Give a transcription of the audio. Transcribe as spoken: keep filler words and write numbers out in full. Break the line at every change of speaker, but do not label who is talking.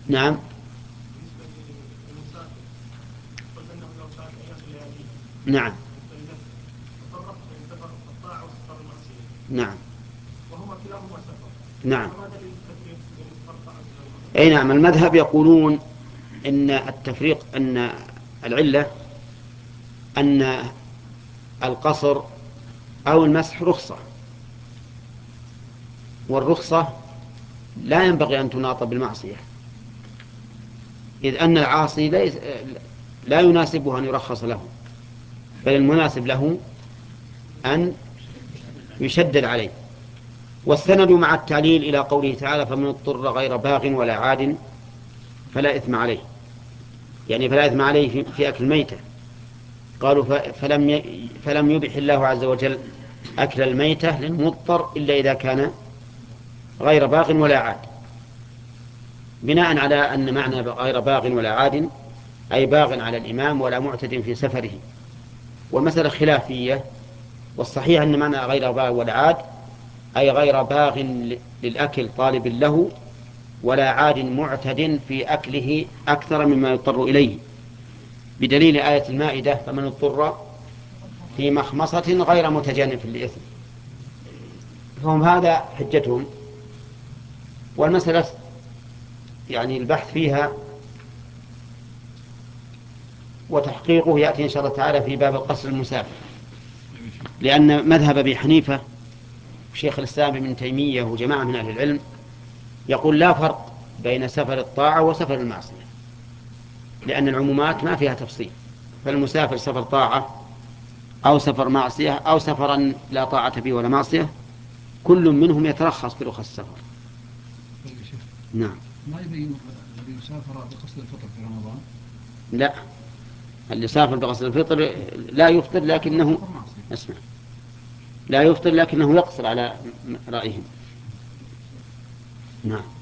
نعم. نعم. نعم. نعم. أي نعم. المذهب يقولون إن التفريق أن العلة أن القصر أو المسح رخصة، والرخصة لا ينبغي أن تناط بالمعصية، إذ أن العاصي لا لا يناسبه أن يرخص له، بل المناسب له أن يشدد عليه. والسند مع التعليل إلى قوله تعالى: فمن اضطر غير باغ ولا عاد فلا إثم عليه، يعني فلا إثم عليه في, في أكل الميتة. قالوا فلم ي... فلم يبح الله عز وجل أكل الميتة للمضطر إلا إذا كان غير باغ ولا عاد، بناء على أن معنى غير باغ ولا عاد أي باغ على الإمام ولا معتد في سفره. والمسألة خلافية، والصحيح أن معنى غير باغ ولا عاد أي غير باغ للأكل طالب له ولا عاد معتد في أكله أكثر مما يضطر إليه، بدليل آية المائدة: فمن اضطر في مخمصة غير متجانف لإثم. فهم هذا حجتهم. والمسألة يعني البحث فيها وتحقيقه يأتي إن شاء الله تعالى في باب القصر المسافر، لأن مذهب أبي حنيفة وشيخ الإسلام ابن تيمية وجماعة من أهل العلم يقول لا فرق بين سفر الطاعة وسفر المعصية، لأن العمومات ما فيها تفصيل، فالمسافر سفر طاعة أو سفر معصية أو سفرا لا طاعة فيه ولا معصية كل منهم يترخص برخص السفر. نعم.
ما يبين الذي يسافر بقصد الفطر في رمضان؟
لا، اللي سافر بقصد الفطر لا يفطر لكنه اسمع لا يفطر لكنه يقصر على رأيهم. نعم.